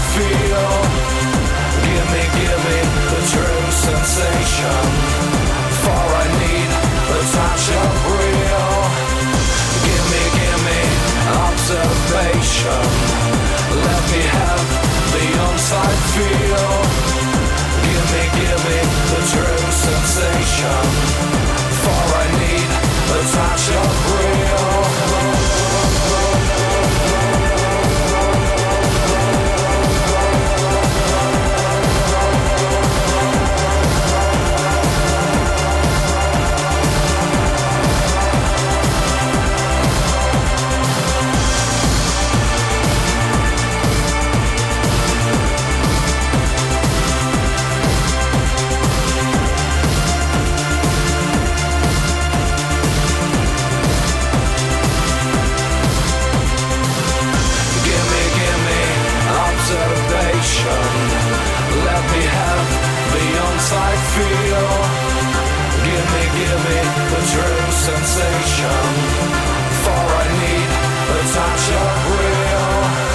feel. Give me the true sensation. For I need a touch of real. Give me observation. Let me have the on-site feel. Give me the true sensation. For I need a touch of real. Let me have the on-site feel. Give me the true sensation. For I need a touch of real.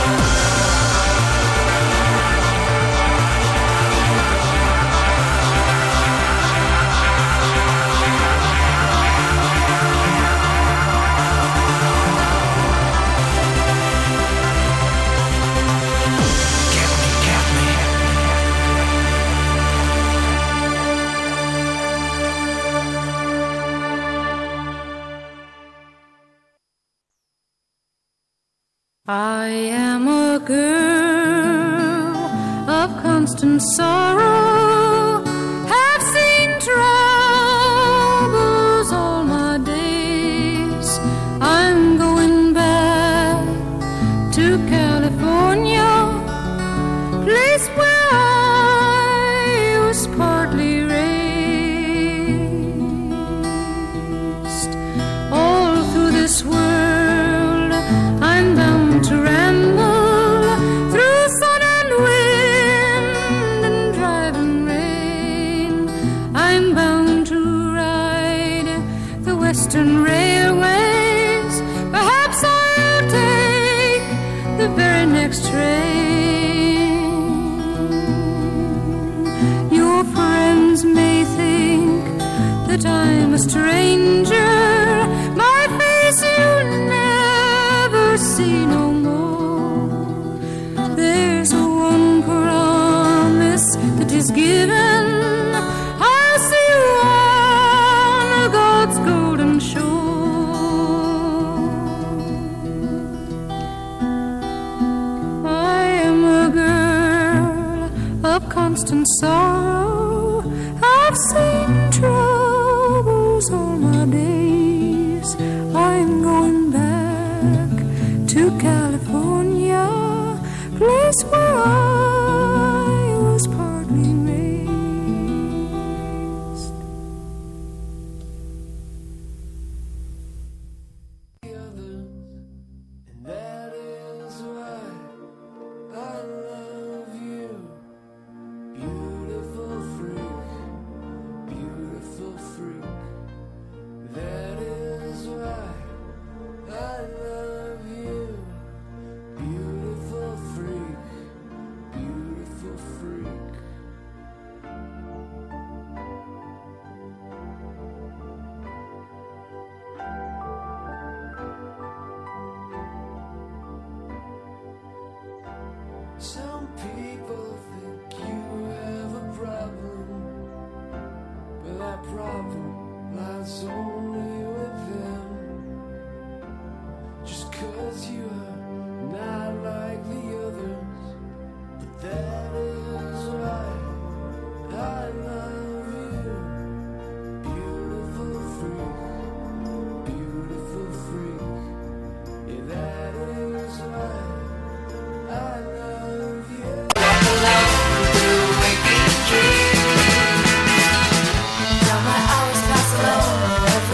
I am a girl of constant sorrow, have seen troubles all my days. I'm going back to California, place where I was partly raised. All through this world I'm bound to ramble through sun and wind and driving rain. I'm bound to ride the Western Railways. Perhaps I'll take the very next train. Your friends may think that I'm a stranger. My face you'll never see no more. There's one promise that is given. I'll see you on God's golden shore. I am a girl of constant sorrow. I've seen troubles all my days. I'm going back to California, place where I was partly raised. And that is why I love you, beautiful freak, beautiful freak. That is why I love you, beautiful freak, beautiful freak. Some people think you have a problem, but that problem lies only with them. Just 'cause you are not like the others, but that is why I love you, beautiful freak, beautiful freak. Yeah, that is why I love you. Walk alone through a waking dream. Now my hours pass alone.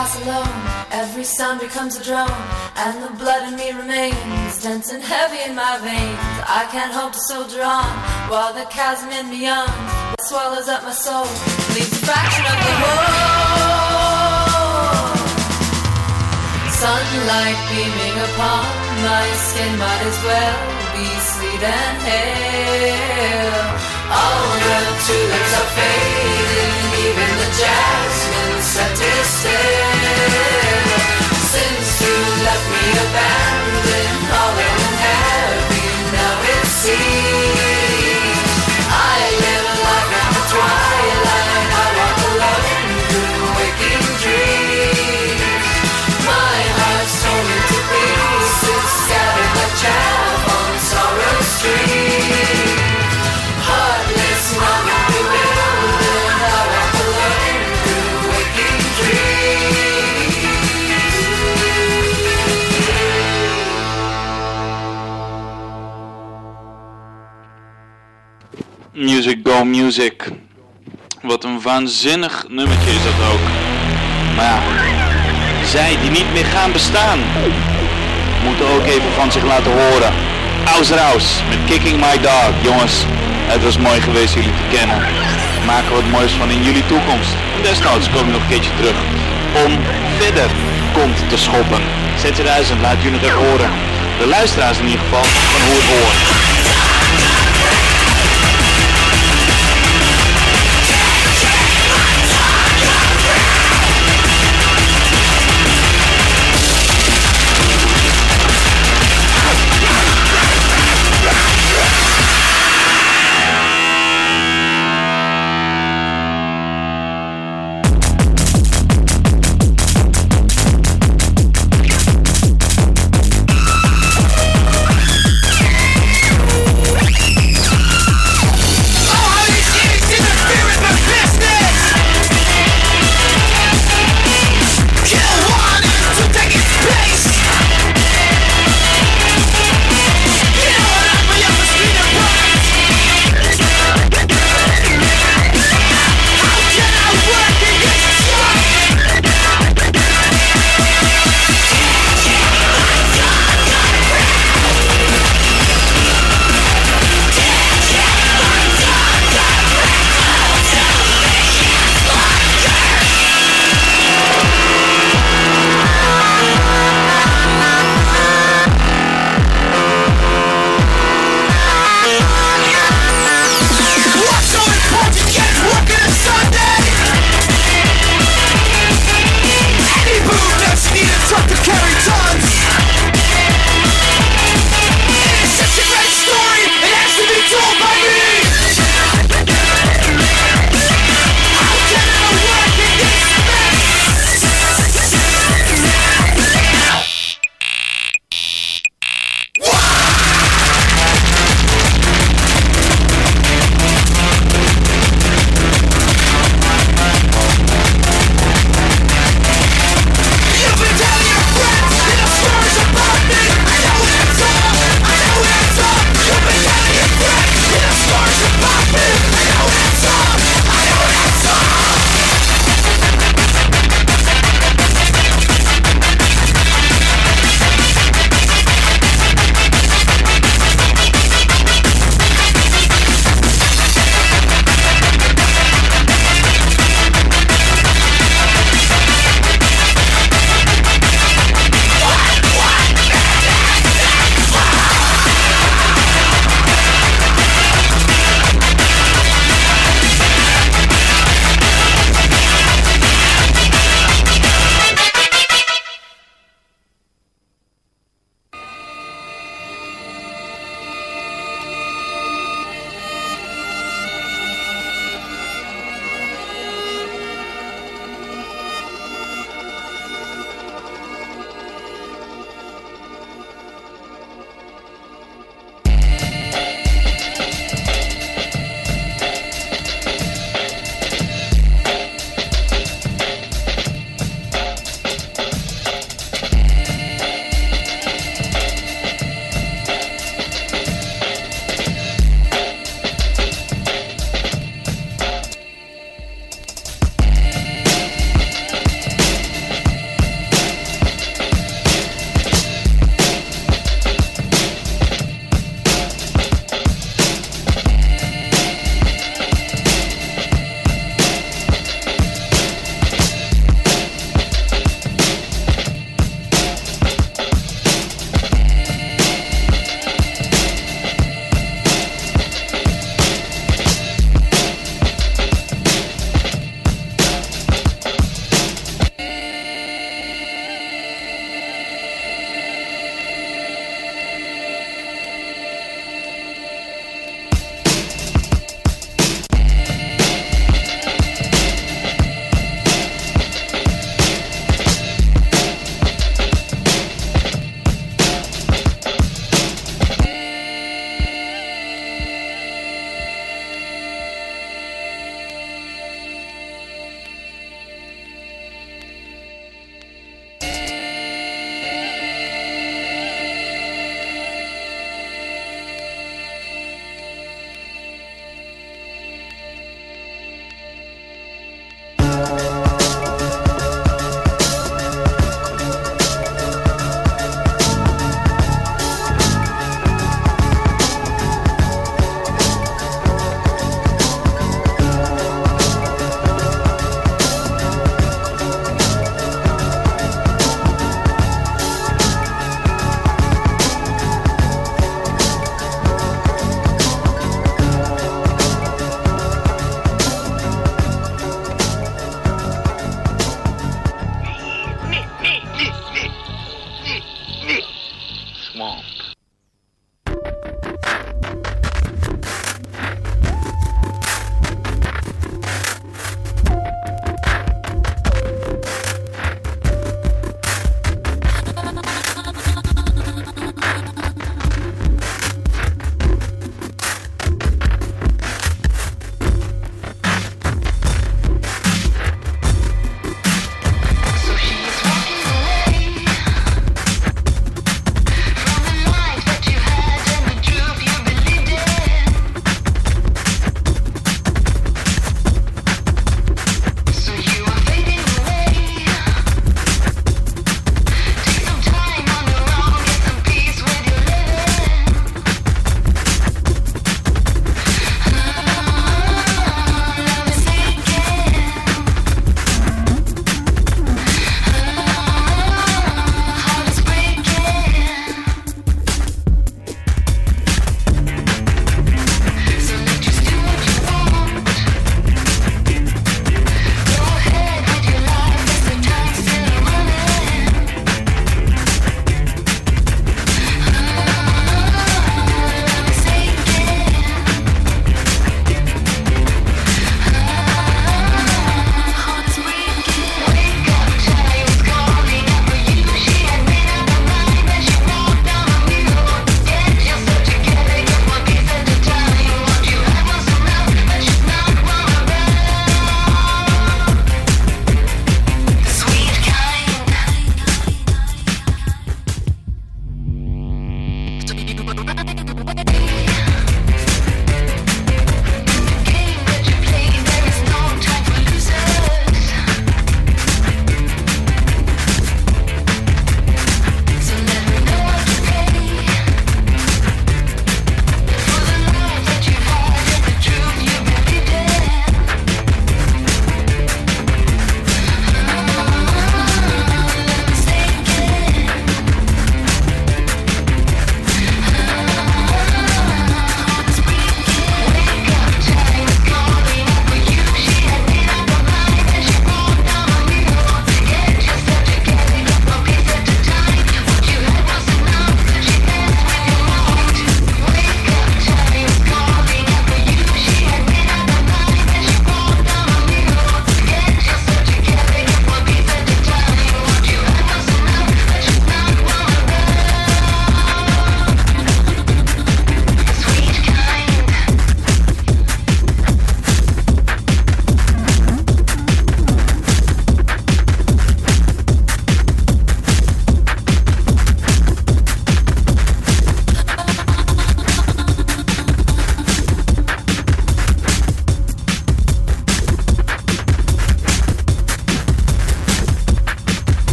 pass alone. Every sound becomes a drone, and the blood in me remains dense and heavy in my veins. I can't hope to soldier on while the chasm in me yawns. It swallows up my soul, leaves a fraction of the whole. Sunlight beaming upon my skin might as well be sleet and hail. All the tulips are fading, even the jasmine set is still. Since you left me abandoned, hollow and heavy, now it seems I live a life in the twilight. I walk alone through waking dreams. My heart's torn into pieces, scattered like chaff on sorrow street. Heartless, numb and bewildered, I walk alone through waking dreams. Music Go Music. Wat een waanzinnig nummertje is dat ook. Maar ja, zij die niet meer gaan bestaan, moeten ook even van zich laten horen. Ausraus met Kicking My Dog. Jongens, het was mooi geweest jullie te kennen. Maken we wat moois van in jullie toekomst. En desnoods kom ik nog een keertje terug om verder kont te schoppen. Z2000, laat jullie nog even horen. De luisteraars in ieder geval van hoe het hoort.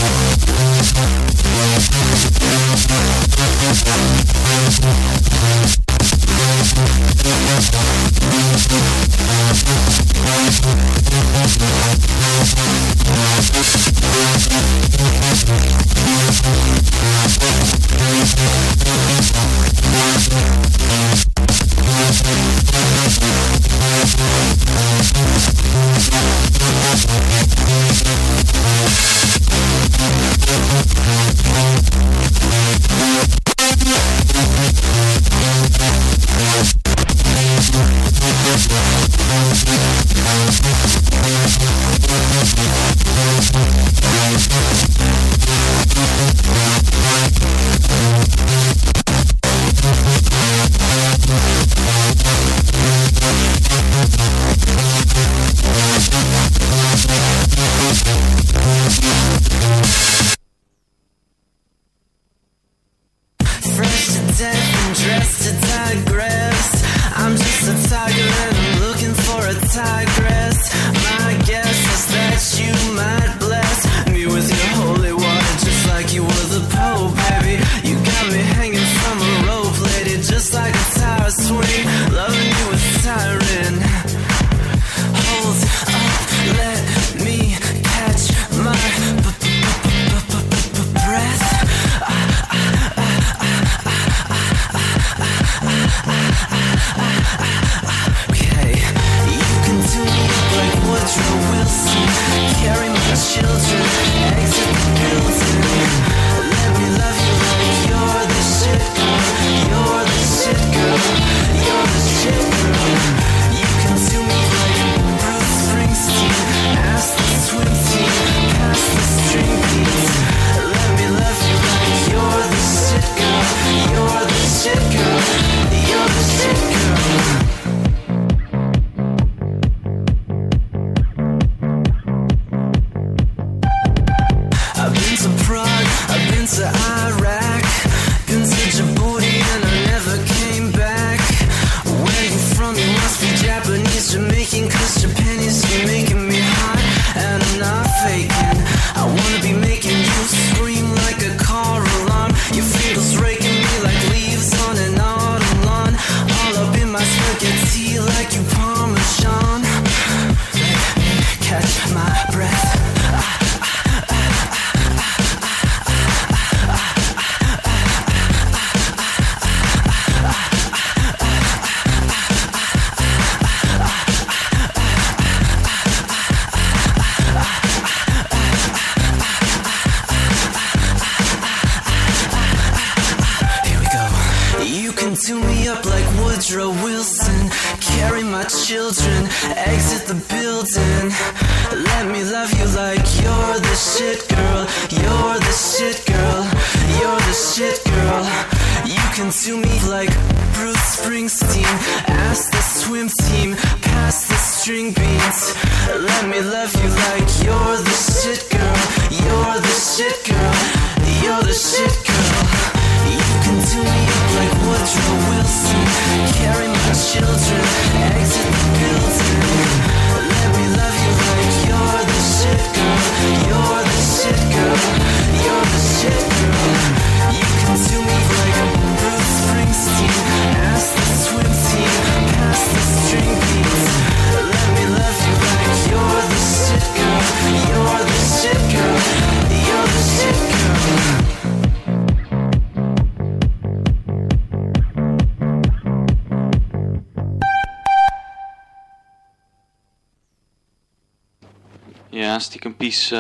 Ja, stiekem Pies,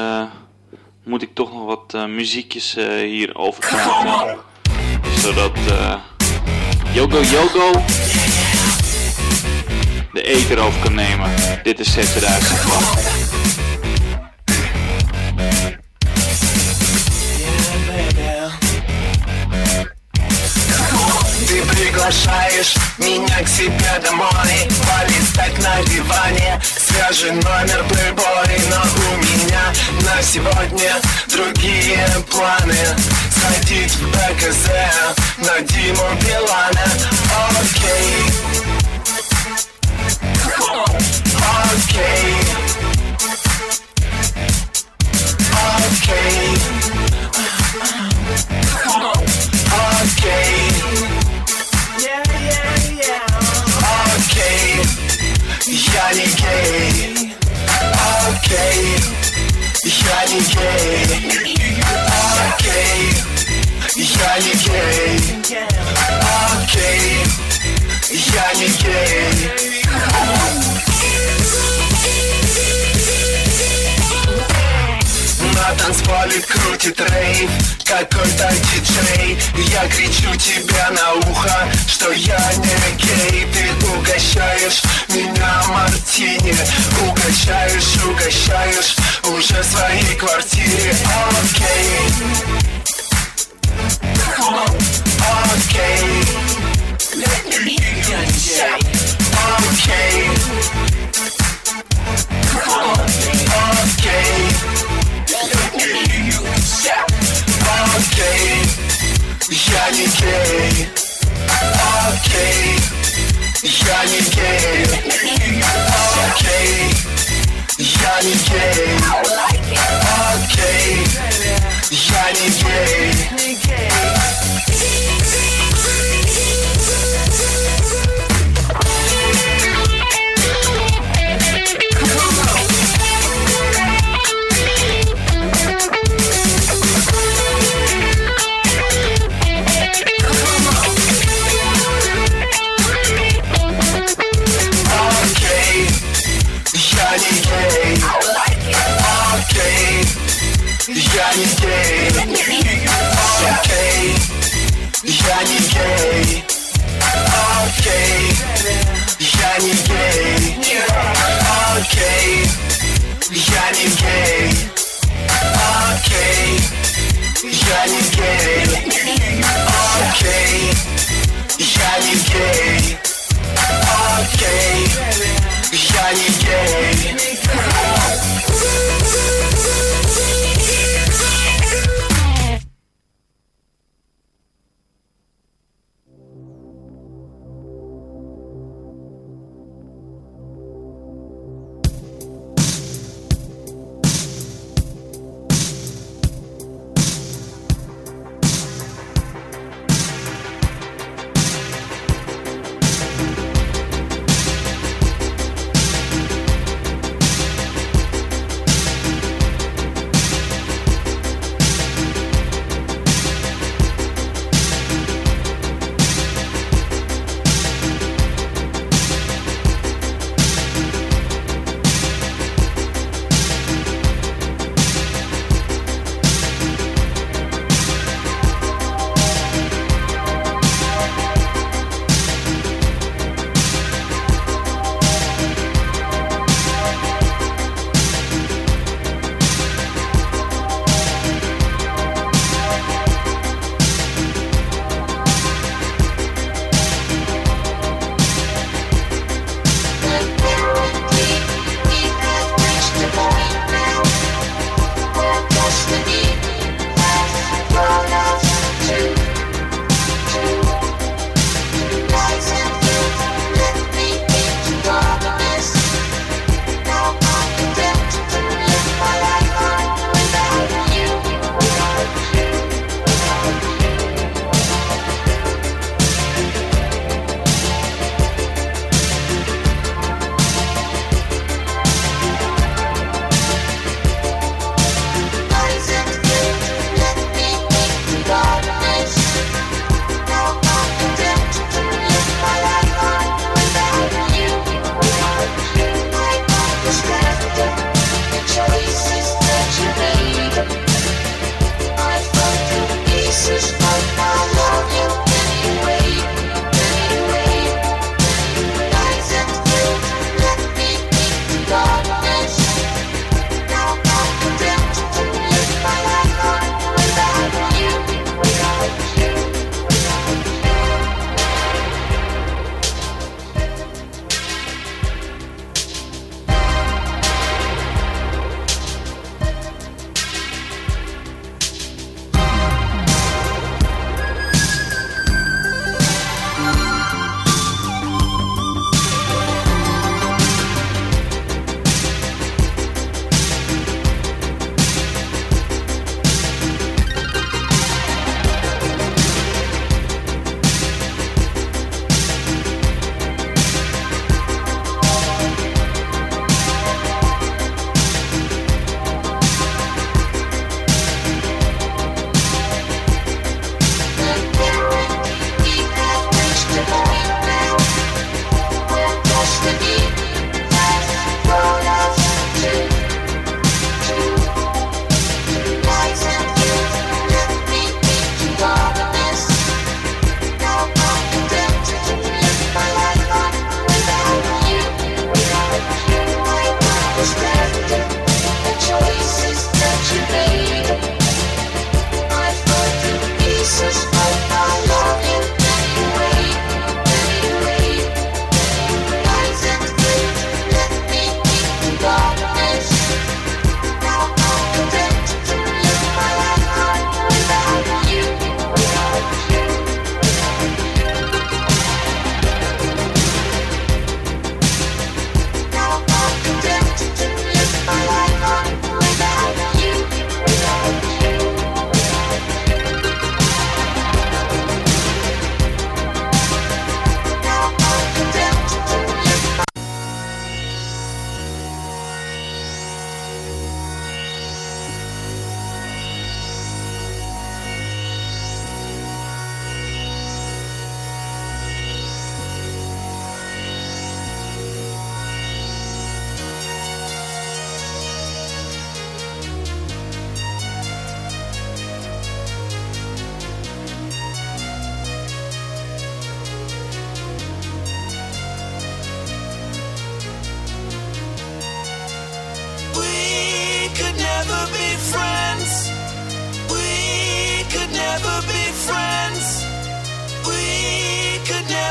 moet ik toch nog wat muziekjes hierover praten. Zodat Yogo de eter over kan nemen. Dit is Zet 2008. Ты приглашаешь меня к себе домой, полистать на диване свежий номер Playboy. Но у меня на сегодня другие планы. Сходить в БКЗ на Диму Билана. Окей. Окей. Окей. не гей. Окей, я не гей. Окей, я не гей. На танцполе крутит рейв какой-то диджей. Я кричу тебе на ухо, что я не гей. Ты угощаешь меня мартини. Угощаешь уже в своей квартире. Окей. Окей. Окей. Окей, я не гей. Окей, я не гей. Окей, я не гей. Окей, я не гей. Я не гей. Окей, я не гей. Окей, я не гей. Окей, я не гей. Окей, я не гей. Окей, я не гей. Окей, я не гей.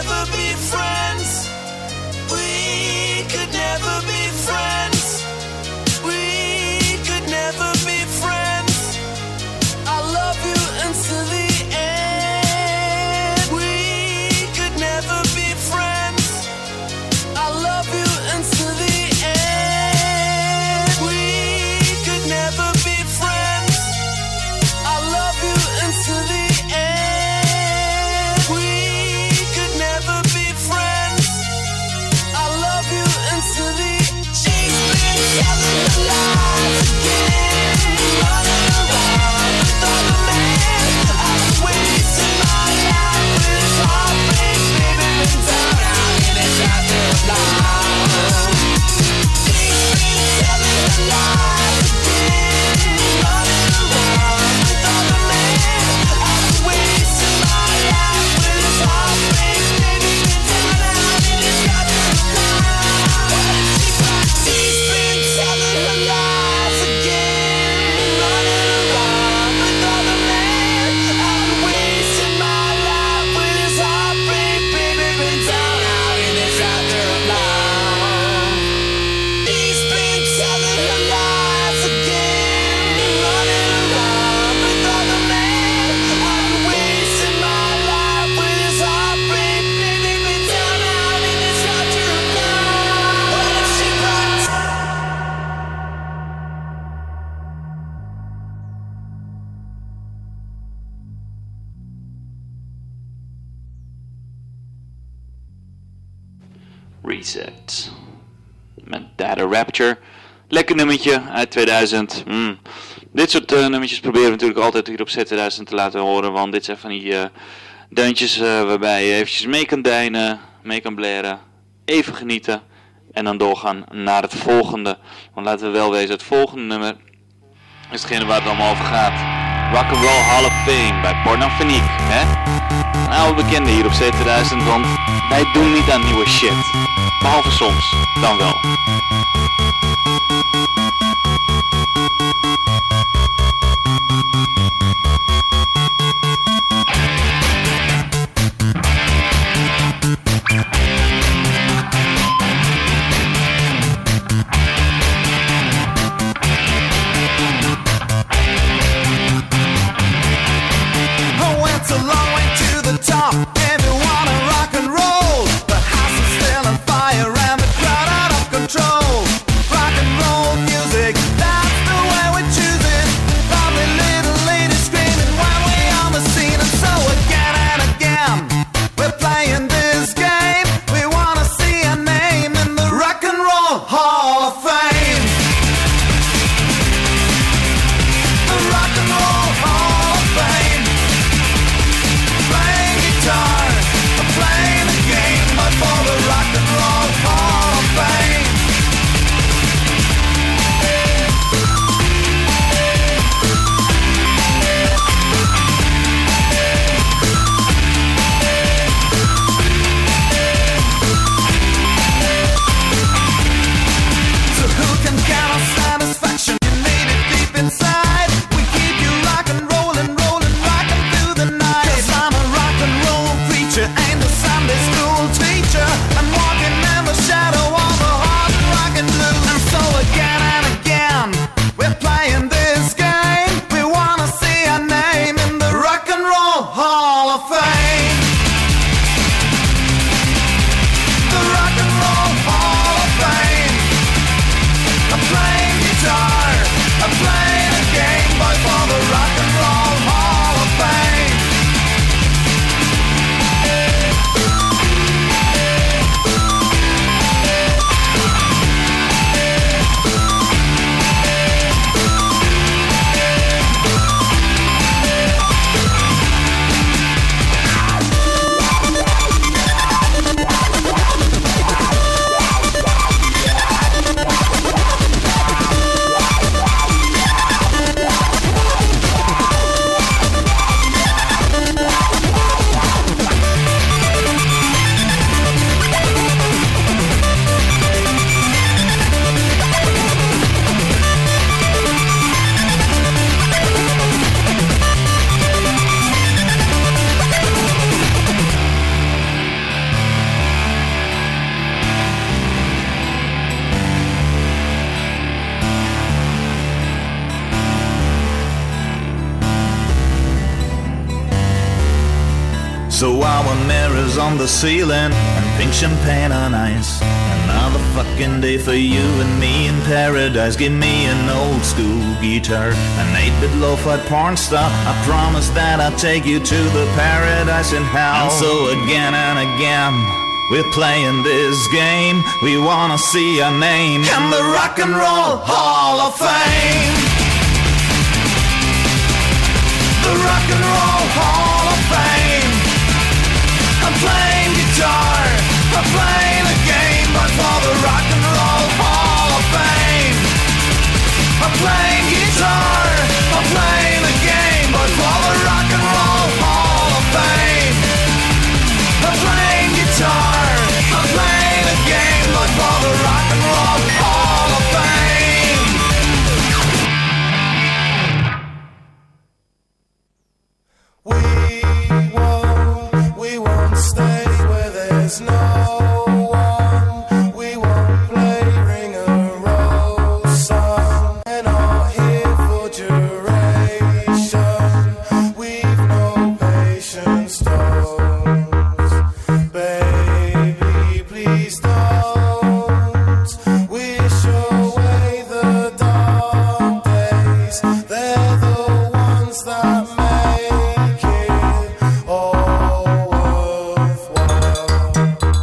never be friends. We could never be friends. We could never be friends. I love you until the end. We could never be friends. I love you until the end. We could never be friends. I love you until the end. We could never be friends. I love you until the end. She's been telling the lies again, running around with all the men. I'm wasting my life with his heartbreak, baby, been down out in his afterlife. She's been telling the lies again, running around with all the men. I'm wasting my life with his heartbreak, baby, been down out in his afterlife. She's been telling the lies again, running around with all the men. I'm wasting my life with his heartbreak, baby, been down out in his afterlife. He's been telling the lies again, running around with all the men. I'm wasting my life with his heartbreak, baby, been down out in his afterlife. What if she runs? Reset. Met Data Rapture. Lekker nummertje uit 2000. Dit soort nummertjes proberen we natuurlijk altijd hier op Z2000 te laten horen. Want dit zijn van die deuntjes waarbij je eventjes mee kan deinen, mee kan blaren. Even genieten. En dan doorgaan naar het volgende. Want laten we wel wezen, het volgende nummer is hetgene waar het allemaal over gaat. Rock'n'Roll Hall of Fame bij Pornofoniek. Een oude bekende hier op Z2000, want wij doen niet aan nieuwe shit. Behalve soms, dan wel. I went a long way to the top. Everyone in rock and roll. The house is still on fire and the crowd out of control. So our mirrors on the ceiling and pink champagne on ice. Another fucking day for you and me in paradise. Give me an old school guitar, an 8-bit lo-fi porn star. I promise that I'll take you to the paradise in hell. And so again and again, we're playing this game. We wanna see our name in the Rock and Roll Hall of Fame. The Rock and Roll Hall of Fame. I'm playing guitar, I'm playing a game, but for the Rock and Roll Hall of Fame. I'm playing guitar, I'm playing a game, but for the Rock and Roll Hall of Fame. I'm playing guitar, I'm playing a game, but for the Rock and Roll Hall of Fame. We won't stay where there's no one. We won't play Ring a Rose. And are here for duration. We've no patience, don't. Baby, please don't wish away the dark days. They're the ones that make it all worthwhile.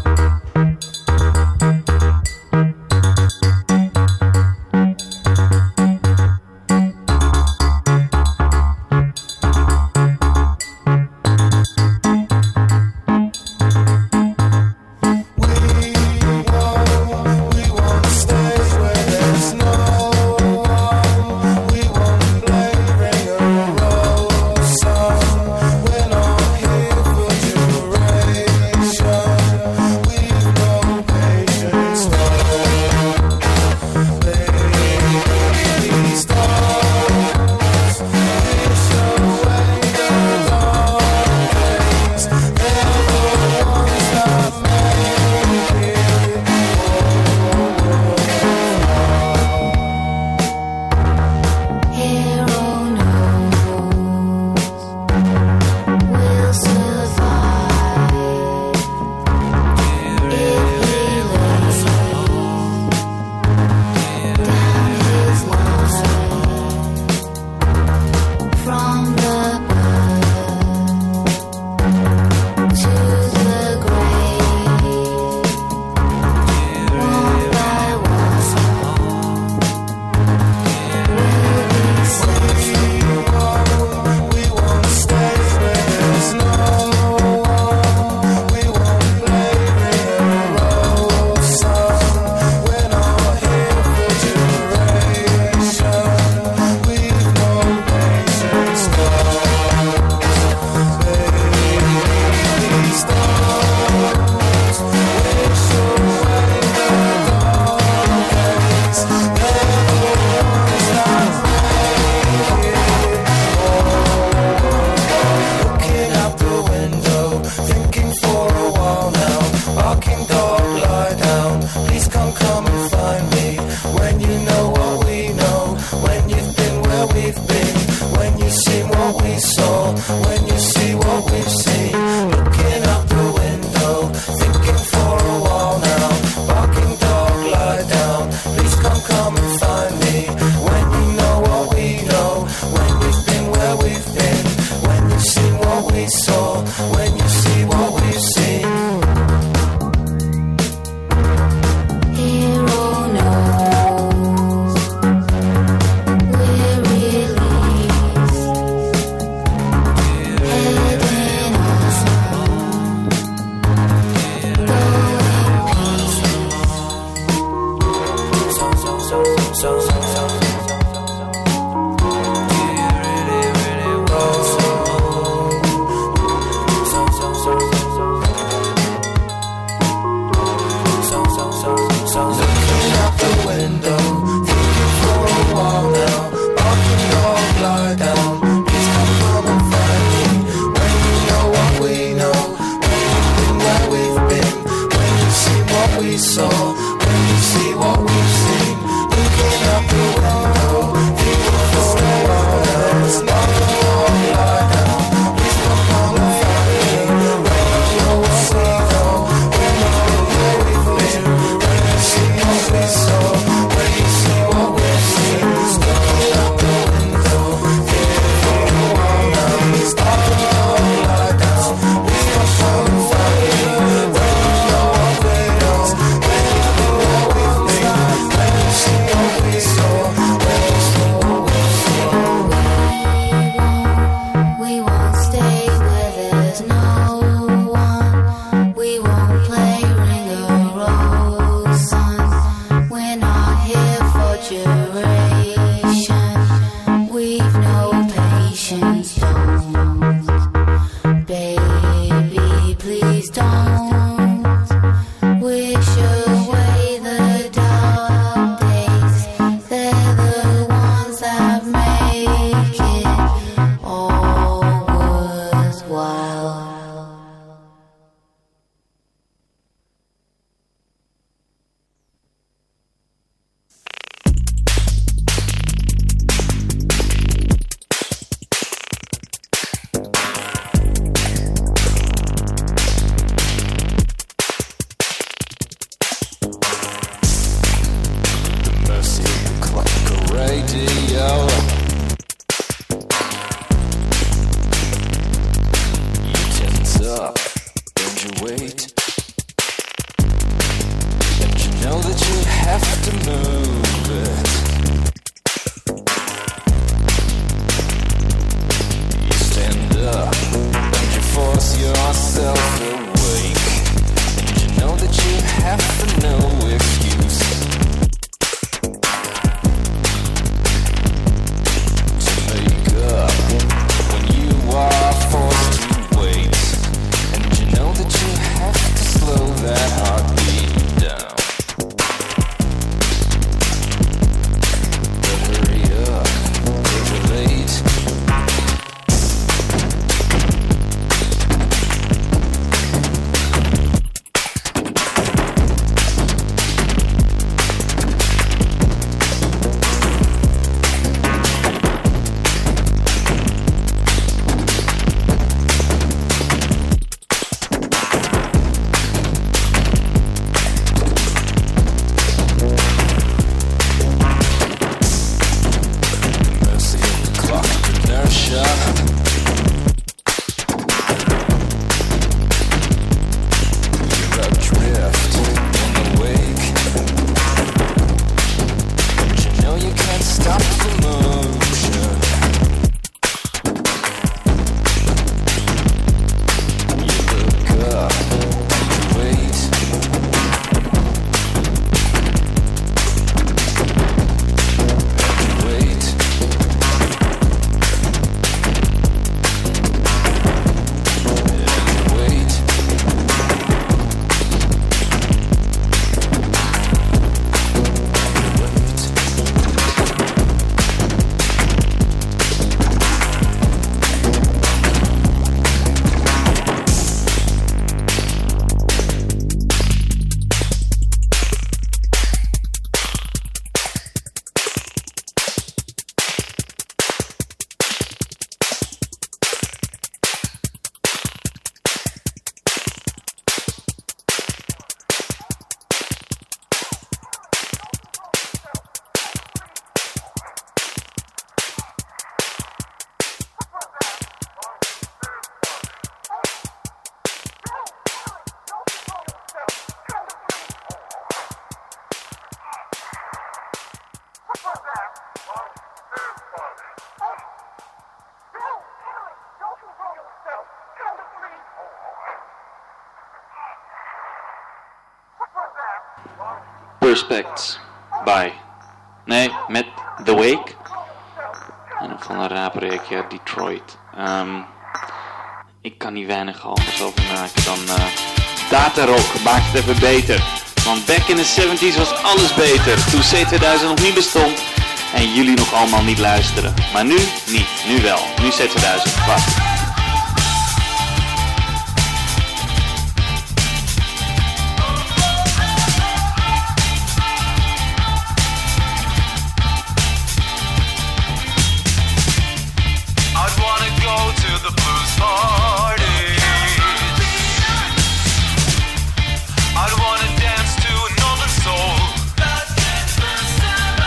Perspects met The Wake. En van een rapreekje uit Detroit. Ik kan niet weinig anders over maken dan Data Rock maakt het even beter. Want back in the 70s was alles beter. Toen C2000 nog niet bestond en jullie nog allemaal niet luisteren. Maar nu niet, nu wel. Nu C2000, wacht.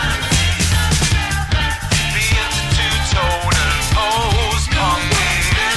Be into two-tone and post-punk.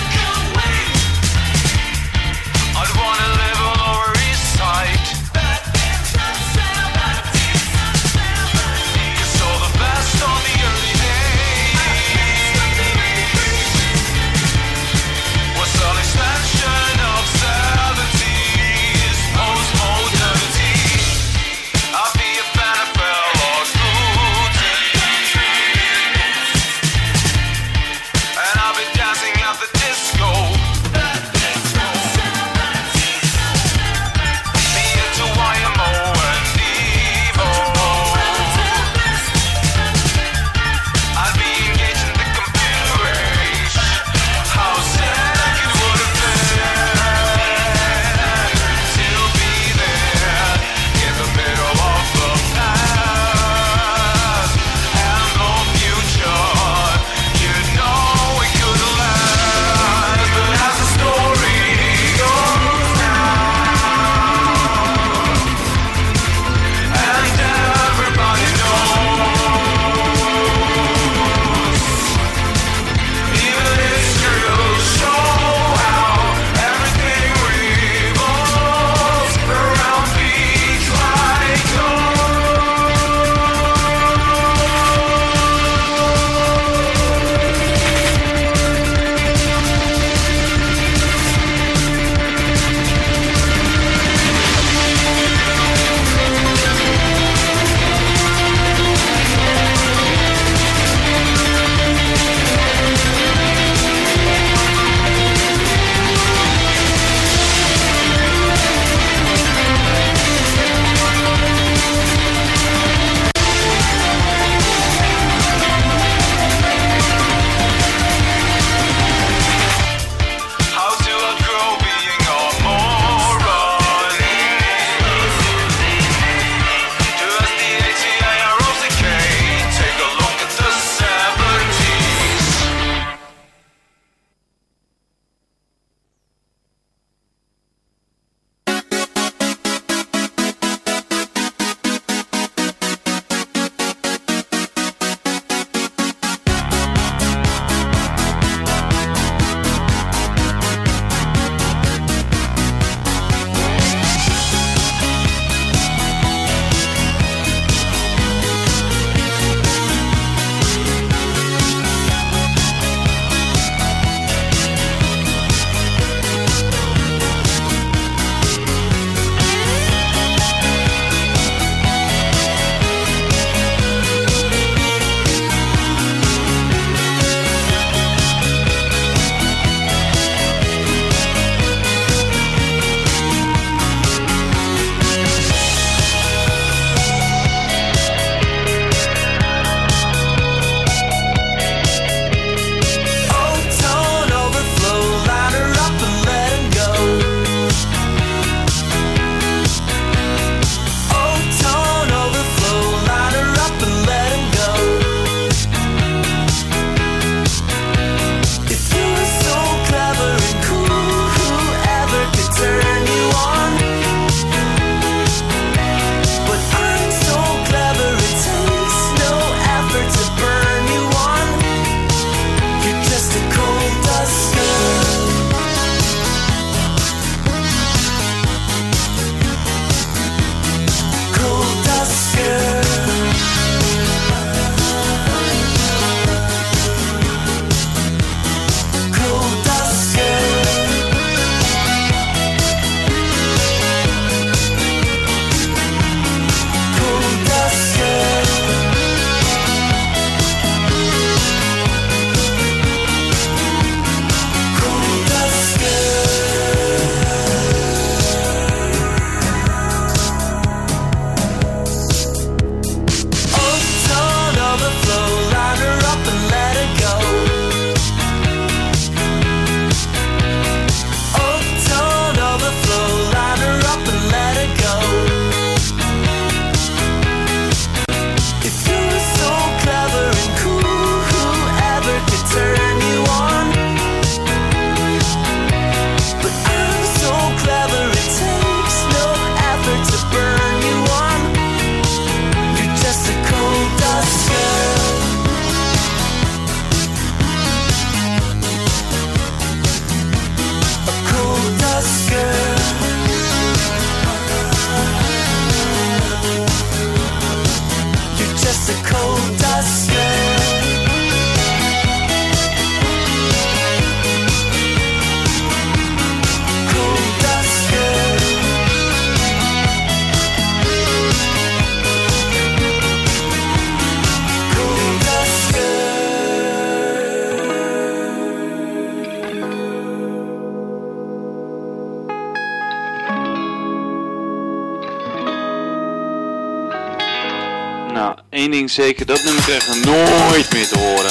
één ding zeker, dat nummer krijgen we nooit meer te horen.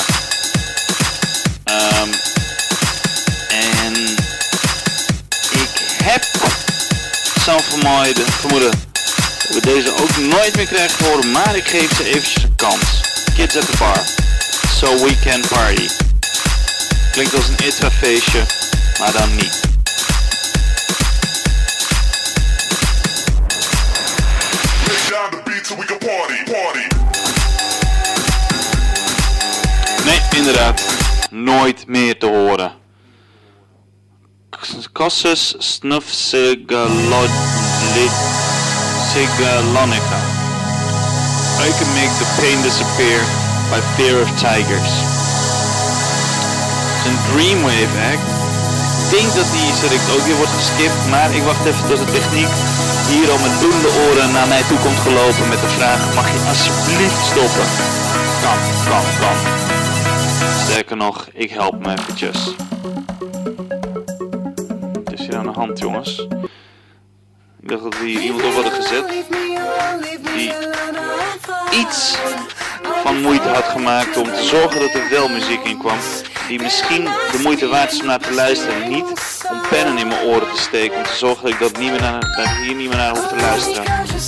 En ik heb zo'n vermoeden dat we deze ook nooit meer krijgen te horen, maar ik geef ze eventjes een kans. Kids at the bar, so we can party. Klinkt als een ITRA feestje, maar dan niet. Nee, inderdaad. Nooit meer te horen. Cassus Snuff Sigalonica. I can make the pain disappear by fear of tigers. Het is een Dreamwave act. Ik denk dat die select ook weer wordt geskipt, maar ik wacht even tot de techniek hier al met doende oren naar mij toe komt gelopen met de vraag: mag je alsjeblieft stoppen? Kan. Sterker nog, ik help me eventjes. Wat is hier aan de hand, jongens? Ik dacht dat we hier iemand op hadden gezet die iets van moeite had gemaakt om te zorgen dat er wel muziek in kwam. Die misschien de moeite waard is om naar te luisteren en niet om pennen in mijn oren te steken. Om te zorgen dat ik dat hier niet meer naar hoef te luisteren.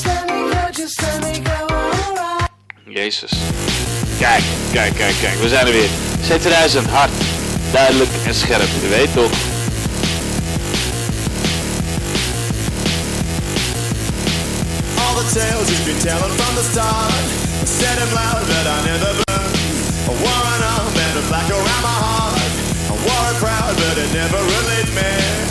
Jezus. Kijk. We zijn er weer. C2000, hard, duidelijk en scherp. Je weet toch. All the tales you've been telling from the start, said them loud that I never burned. I wore an armband of black around my heart. I wore it proud, but it never relieved me.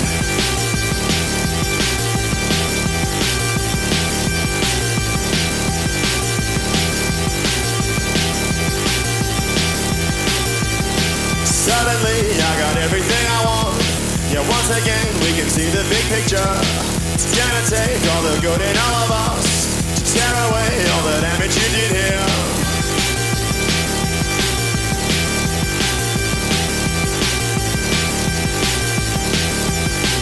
Suddenly I got everything I want. Yeah, once again we can see the big picture. It's gonna take all the good in all of us to tear away all the damage you did here.